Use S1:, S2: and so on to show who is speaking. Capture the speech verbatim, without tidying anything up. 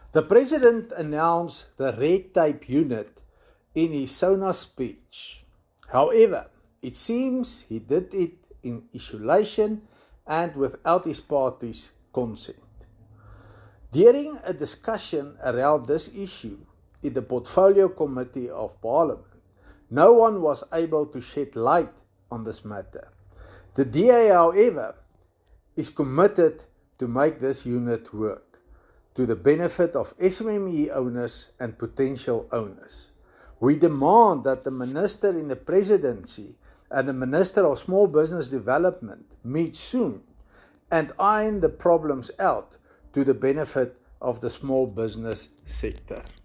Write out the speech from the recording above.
S1: The President announced the red tape unit in his SONA speech. However, it seems he did it in isolation and without his party's consent. During a discussion around this issue in the Portfolio Committee of Parliament, no one was able to shed light on this matter. The D A, however, is committed to make this unit work to the benefit of S M M E owners and potential owners. We demand that the Minister in the Presidency and the Minister of Small Business Development meet soon and iron the problems out to the benefit of the small business sector.